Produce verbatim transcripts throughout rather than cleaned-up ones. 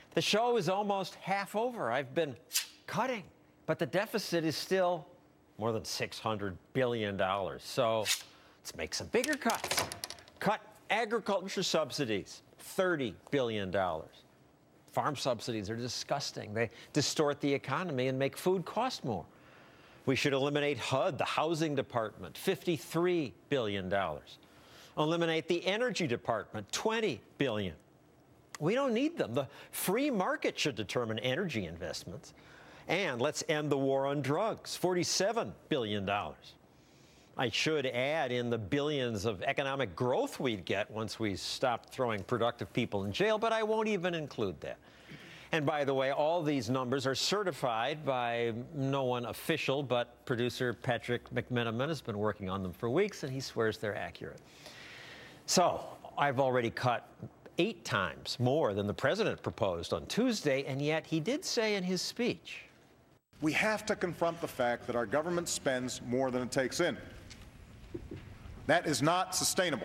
The show is almost half over. I've been cutting, but the deficit is still more than six hundred billion dollars. So let's make some bigger cuts. Cut agriculture subsidies, thirty billion dollars. Farm subsidies are disgusting. They distort the economy and make food cost more. We should eliminate H U D, the housing department, fifty-three billion dollars. Eliminate the energy department, twenty billion dollars. We don't need them. The free market should determine energy investments. And let's end the war on drugs, forty-seven billion dollars. I should add in the billions of economic growth we'd get once we stopped throwing productive people in jail, but I won't even include that. And by the way, all these numbers are certified by no one official, but producer Patrick McMenamin has been working on them for weeks, and he swears they're accurate. So I've already cut eight times more than the president proposed on Tuesday, and yet he did say in his speech, we have to confront the fact that our government spends more than it takes in. That is not sustainable.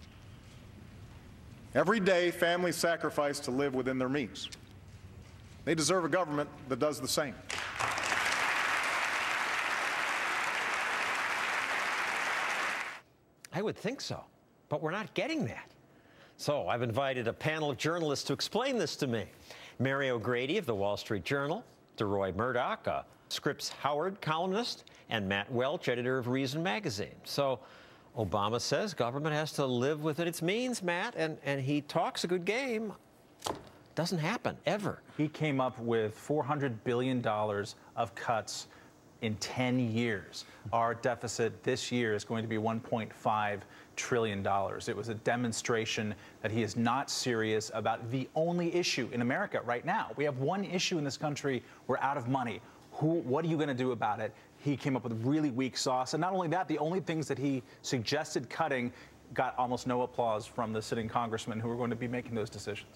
Every day, families sacrifice to live within their means. They deserve a government that does the same. I would think so, but we're not getting that. So I've invited a panel of journalists to explain this to me. Mary O'Grady of the Wall Street Journal, DeRoy Murdoch, a Scripps Howard columnist, and Matt Welch, editor of Reason magazine. So Obama says government has to live within its means, Matt, and, and he talks a good game. Doesn't happen, ever. He came up with four hundred billion dollars of cuts in ten years. Our deficit this year is going to be one point five trillion dollars. It was a demonstration that he is not serious about the only issue in America right now. We have one issue in this country. We're out of money. Who, what are you going to do about it? He came up with really weak sauce. And not only that, the only things that he suggested cutting got almost no applause from the sitting congressmen who are going to be making those decisions.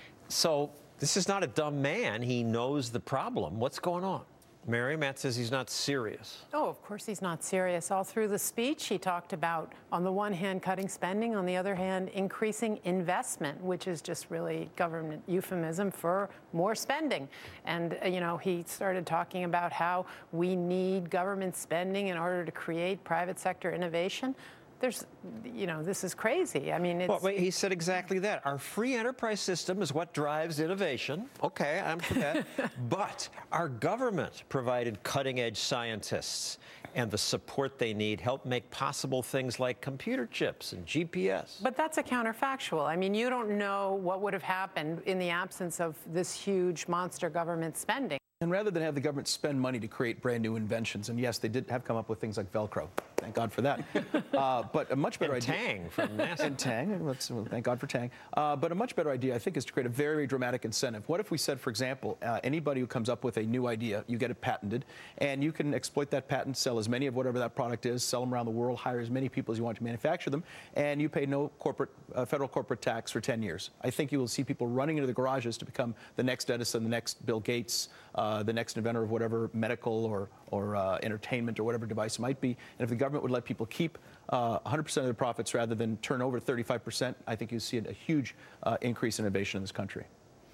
So this is not a dumb man. He knows the problem. What's going on? Mary, Matt says he's not serious. Oh, of course he's not serious. All through the speech, he talked about, on the one hand, cutting spending, on the other hand, increasing investment, which is just really government euphemism for more spending. And, uh, you know, he started talking about how we need government spending in order to create private sector innovation. There's, you know, this is crazy. I mean, it's... Well, wait, he said exactly that. Our free enterprise system is what drives innovation. Okay, I'm for that. But our government provided cutting-edge scientists and the support they need help make possible things like computer chips and G P S. But that's a counterfactual. I mean, you don't know what would have happened in the absence of this huge monster government spending. And rather than have the government spend money to create brand new inventions, and yes, they did have come up with things like Velcro. Thank God for that. uh, but a much better and idea. Tang from NASA. And Tang. Let's, well, thank God for Tang. Uh, but a much better idea, I think, is to create a very dramatic incentive. What if we said, for example, uh, anybody who comes up with a new idea, you get it patented, and you can exploit that patent, sell as many of whatever that product is, sell them around the world, hire as many people as you want to manufacture them, and you pay no corporate, uh, federal corporate tax for ten years. I think you will see people running into the garages to become the next Edison, the next Bill Gates, uh, the next inventor of whatever medical or, or uh, entertainment or whatever device it might be. And if the government would let people keep uh, one hundred percent of their profits rather than turn over thirty-five percent, I think you'd see a, a huge uh, increase in innovation in this country.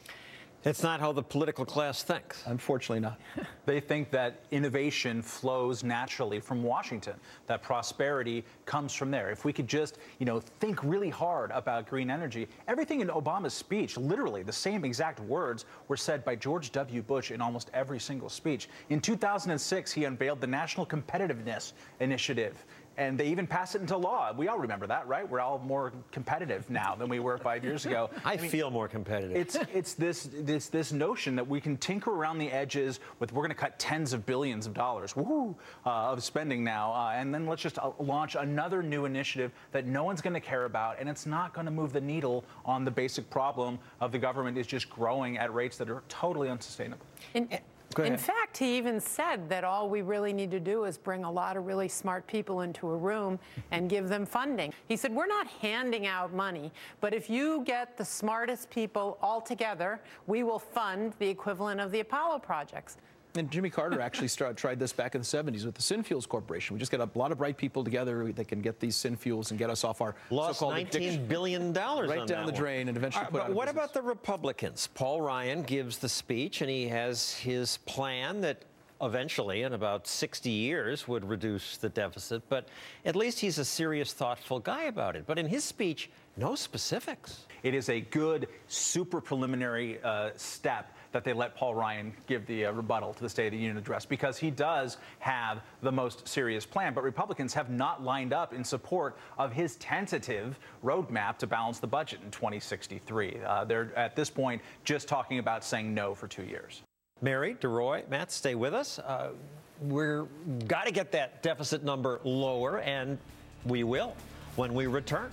It's not how the political class thinks. Unfortunately not. They think that innovation flows naturally from Washington, that prosperity comes from there. If we could just, you know, think really hard about green energy, everything in Obama's speech, literally the same exact words were said by George W. Bush in almost every single speech. In two thousand six, he unveiled the National Competitiveness Initiative. And they even passed it into law. We all remember that, right? We're all more competitive now than we were five years ago. I, I mean, feel more competitive. It's it's this this this notion that we can tinker around the edges with we're going to cut tens of billions of dollars, woo, uh, of spending now, uh, and then let's just uh, launch another new initiative that no one's going to care about, and it's not going to move the needle on the basic problem of the government is just growing at rates that are totally unsustainable. In, In fact, he even said that all we really need to do is bring a lot of really smart people into a room and give them funding. He said, we're not handing out money, but if you get the smartest people all together, we will fund the equivalent of the Apollo projects. And Jimmy Carter actually start, tried this back in the seventies with the Synfuels Corporation. We just get a lot of bright people together that can get these synfuels and get us off our Lost so-called nineteen addiction. billion dollars right on down that the one. drain and eventually All put right, out but of what business. about the Republicans? Paul Ryan gives the speech, and he has his plan that eventually, in about sixty years, would reduce the deficit. But at least he's a serious, thoughtful guy about it. But in his speech, no specifics. It is a good, super preliminary uh, step that they let Paul Ryan give the uh, rebuttal to the State of the Union address, because he does have the most serious plan. But Republicans have not lined up in support of his tentative roadmap to balance the budget in twenty sixty-three. Uh, they're, at this point, just talking about saying no for two years. Mary, DeRoy, Matt, stay with us. Uh, we're got to get that deficit number lower, and we will when we return.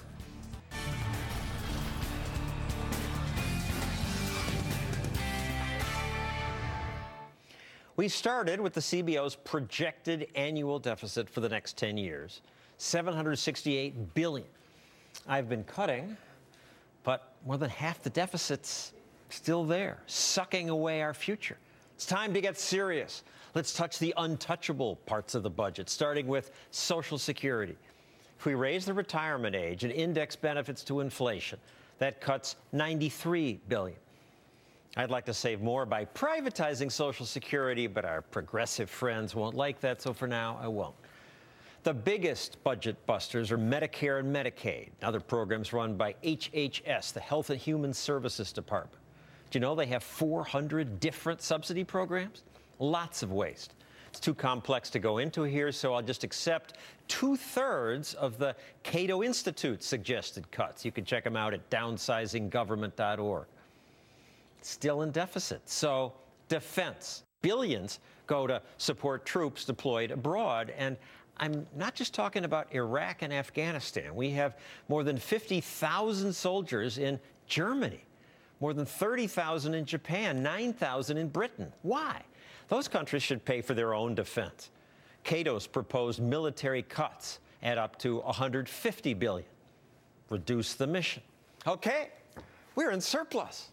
We started with the C B O's projected annual deficit for the next ten years, seven hundred sixty-eight billion dollars. I've been cutting, but more than half the deficit's still there, sucking away our future. It's time to get serious. Let's touch the untouchable parts of the budget, starting with Social Security. If we raise the retirement age and index benefits to inflation, that cuts ninety-three billion dollars. I'd like to save more by privatizing Social Security, but our progressive friends won't like that, so for now, I won't. The biggest budget busters are Medicare and Medicaid, other programs run by H H S, the Health and Human Services Department. Do you know they have four hundred different subsidy programs? Lots of waste. It's too complex to go into here, so I'll just accept two-thirds of the Cato Institute suggested cuts. You can check them out at downsizing government dot org. Still in deficit. So defense, billions go to support troops deployed abroad. And I'm not just talking about Iraq and Afghanistan. We have more than fifty thousand soldiers in Germany, more than thirty thousand in Japan, nine thousand in Britain. Why? Those countries should pay for their own defense. Cato's proposed military cuts add up to one hundred fifty billion dollars. Reduce the mission. Okay, we're in surplus.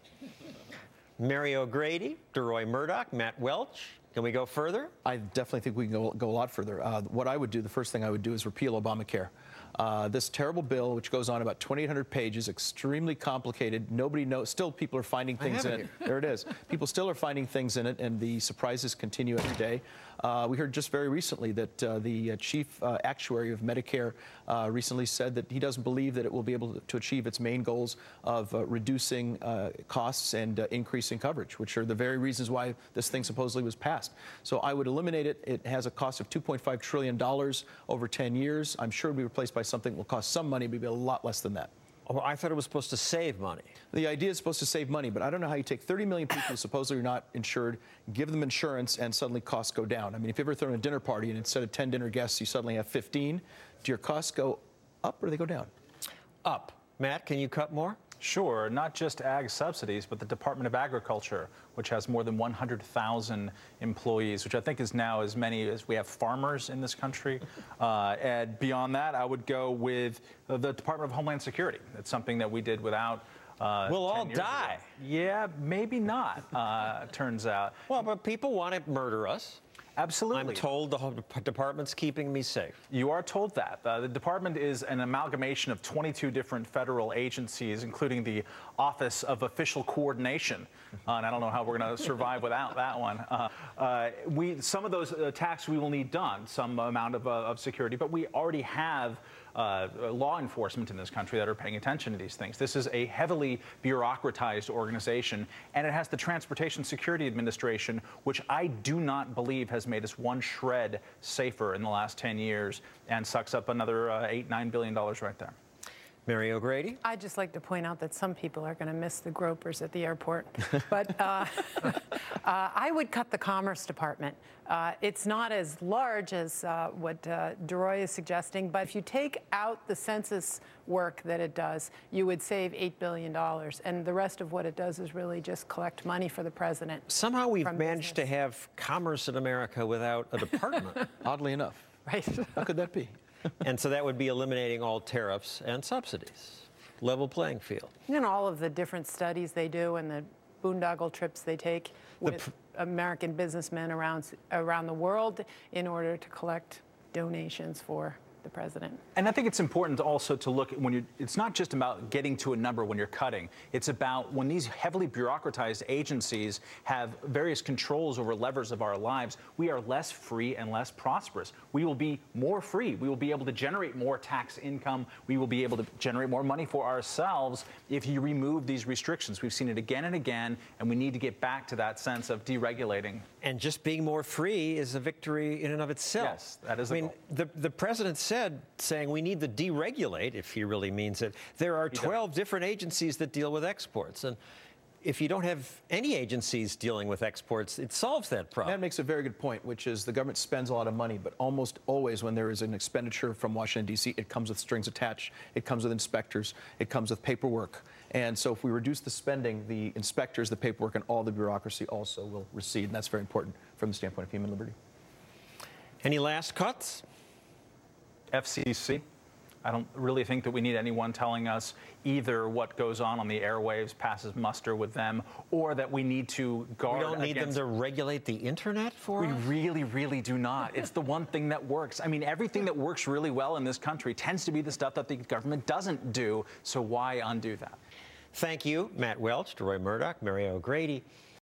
Mary O'Grady, DeRoy Murdoch, Matt Welch. Can we go further? I definitely think we can go, go a lot further. Uh, what I would do, the first thing I would do is repeal Obamacare. Uh, this terrible bill, which goes on about twenty-eight hundred pages, extremely complicated. Nobody knows. Still, people are finding things in it. There it is. People still are finding things in it, and the surprises continue every day. Uh, we heard just very recently that uh, the uh, chief uh, actuary of Medicare uh, recently said that he doesn't believe that it will be able to achieve its main goals of uh, reducing uh, costs and uh, increasing coverage, which are the very reasons why this thing supposedly was passed. So I would eliminate it. It has a cost of two point five trillion dollars over ten years. I'm sure it'll be replaced by something that will cost some money, maybe a lot less than that. Oh, I thought it was supposed to save money. The idea is supposed to save money, but I don't know how you take thirty million people who supposedly are not insured, give them insurance, and suddenly costs go down. I mean, if you ever throw in a dinner party and instead of ten dinner guests, you suddenly have fifteen, do your costs go up or do they go down? Up. Matt, can you cut more? Sure, not just ag subsidies, but the Department of Agriculture, which has more than one hundred thousand employees, which I think is now as many as we have farmers in this country. Uh, and beyond that, I would go with uh, the Department of Homeland Security. It's something that we did without. Uh, We'll all ten years die. ago. Yeah, maybe not, uh, turns out. Well, but people want to murder us. Absolutely. I'm told the whole department's keeping me safe. You are told that. Uh, the department is an amalgamation of twenty-two different federal agencies, including the Office of Official Coordination. Uh, and I don't know how we're going to survive without that one. Uh, uh, we, some of those uh, tasks we will need done, some amount of, uh, of security, but we already have Uh, law enforcement in this country that are paying attention to these things. This is a heavily bureaucratized organization, and it has the Transportation Security Administration, which I do not believe has made us one shred safer in the last ten years, and sucks up another uh, eight, nine billion dollars right there. Mary O'Grady? I'd just like to point out that some people are going to miss the gropers at the airport. But uh, uh, I would cut the Commerce Department. Uh, it's not as large as uh, what uh, DeRoy is suggesting, but if you take out the census work that it does, you would save eight billion dollars. And the rest of what it does is really just collect money for the president. Somehow we've from managed business. to have commerce in America without a department. Oddly enough. Right. How could that be? And so that would be eliminating all tariffs and subsidies. Level playing field. And all of the different studies they do and the boondoggle trips they take with American businessmen around around the world in order to collect donations for the president. And I think it's important also to look at when you it's not just about getting to a number when you're cutting. It's about when these heavily bureaucratized agencies have various controls over levers of our lives, we are less free and less prosperous. We will be more free. We will be able to generate more tax income. We will be able to generate more money for ourselves if you remove these restrictions. We've seen it again and again, and we need to get back to that sense of deregulating. And just being more free is a victory in and of itself. Yes, that is I a mean, goal. the, the president said, saying we need to deregulate, if he really means it. There are twelve different agencies that deal with exports. And if you don't have any agencies dealing with exports, it solves that problem. That makes a very good point, which is the government spends a lot of money, but almost always when there is an expenditure from Washington, D C, it comes with strings attached. It comes with inspectors. It comes with paperwork. And so if we reduce the spending, the inspectors, the paperwork, and all the bureaucracy also will recede. And that's very important from the standpoint of human liberty. Any last cuts? F C C. I don't really think that we need anyone telling us either what goes on on the airwaves passes muster with them, or that we need to guard We don't need against... them to regulate the internet for We us? really, really do not. It's the one thing that works. I mean, everything that works really well in this country tends to be the stuff that the government doesn't do, so why undo that? Thank you, Matt Welch, Roy Murdoch, Mary O'Grady.